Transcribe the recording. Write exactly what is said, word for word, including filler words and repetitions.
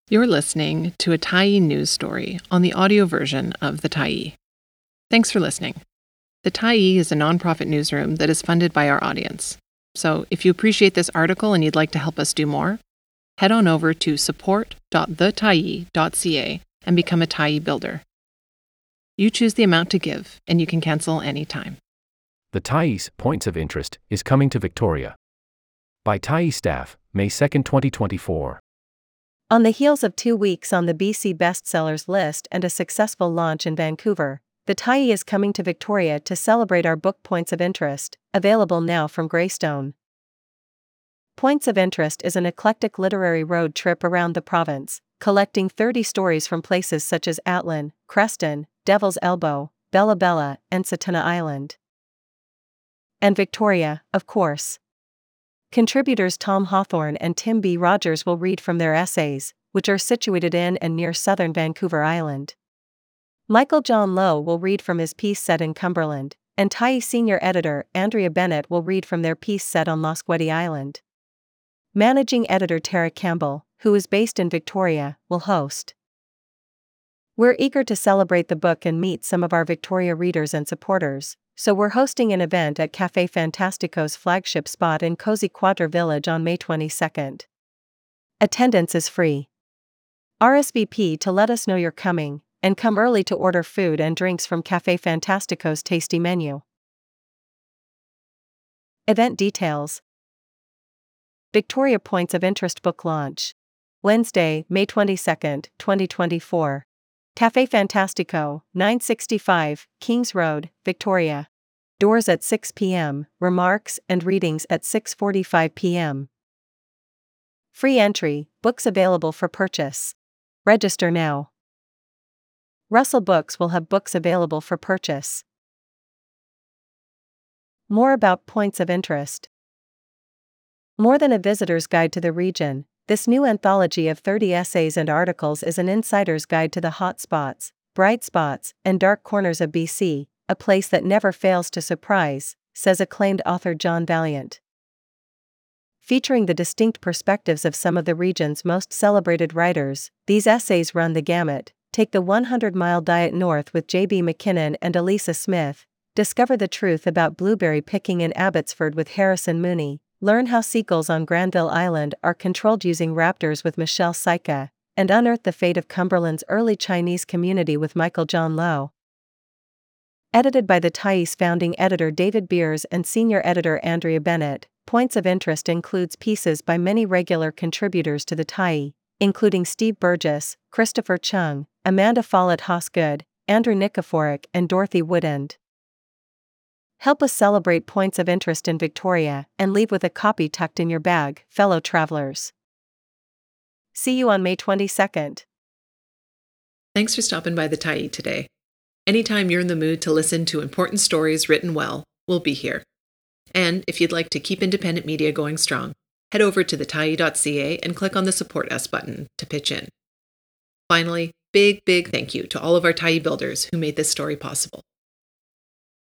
You're listening to a Tyee news story on the audio version of the Tyee. Thanks for listening. The Tyee is a nonprofit newsroom that is funded by our audience. So if you appreciate this article and you'd like to help us do more, head on over to support dot the tyee dot c a and become a Tyee builder. You choose the amount to give, and you can cancel anytime. The Tyee's Points of Interest is coming to Victoria. By Tyee staff, May second, twenty twenty-four. On the heels of two weeks on the B C bestsellers list and a successful launch in Vancouver, the Tyee is coming to Victoria to celebrate our book Points of Interest, available now from Greystone. Points of Interest is an eclectic literary road trip around the province, collecting thirty stories from places such as Atlin, Creston, Devil's Elbow, Bella Bella, and Satuna Island. And Victoria, of course. Contributors Tom Hawthorne and Tim B. Rogers will read from their essays, which are situated in and near southern Vancouver Island. Michael John Lowe will read from his piece set in Cumberland, and Tyee senior editor Andrea Bennett will read from their piece set on Lasqueti Island. Managing editor Tara Campbell, who is based in Victoria, will host. We're eager to celebrate the book and meet some of our Victoria readers and supporters, so we're hosting an event at Café Fantastico's flagship spot in Cozy Quadra Village on May twenty-second. Attendance is free. R S V P to let us know you're coming, and come early to order food and drinks from Café Fantastico's tasty menu. Event details. Victoria Points of Interest book launch. Wednesday, May twenty-second, twenty twenty-four. Café Fantastico, nine sixty-five, Kings Road, Victoria. Doors at six p m, remarks and readings at six forty-five p m Free entry, books available for purchase. Register now. Russell Books will have books available for purchase. More about Points of Interest. More than a visitor's guide to the region, this new anthology of thirty essays and articles is an insider's guide to the hot spots, bright spots, and dark corners of B C, a place that never fails to surprise, says acclaimed author John Valiant. Featuring the distinct perspectives of some of the region's most celebrated writers, these essays run the gamut. Take the hundred mile diet north with J B McKinnon and Elisa Smith, discover the truth about blueberry picking in Abbotsford with Harrison Mooney, learn how seagulls on Granville Island are controlled using raptors with Michelle Saika, and unearth the fate of Cumberland's early Chinese community with Michael John Lowe. Edited by the Tyee's founding editor David Beers and senior editor Andrea Bennett, Points of Interest includes pieces by many regular contributors to the Tyee, including Steve Burgess, Christopher Chung, Amanda Follett Hosgood, Andrew Nikiforuk, and Dorothy Woodend. Help us celebrate Points of Interest in Victoria and leave with a copy tucked in your bag, fellow travelers. See you on May twenty-second. Thanks for stopping by the Tyee today. Anytime you're in the mood to listen to important stories written well, we'll be here. And if you'd like to keep independent media going strong, head over to the tyee dot c a and click on the Support Us button to pitch in. Finally, big, big thank you to all of our Tyee builders who made this story possible.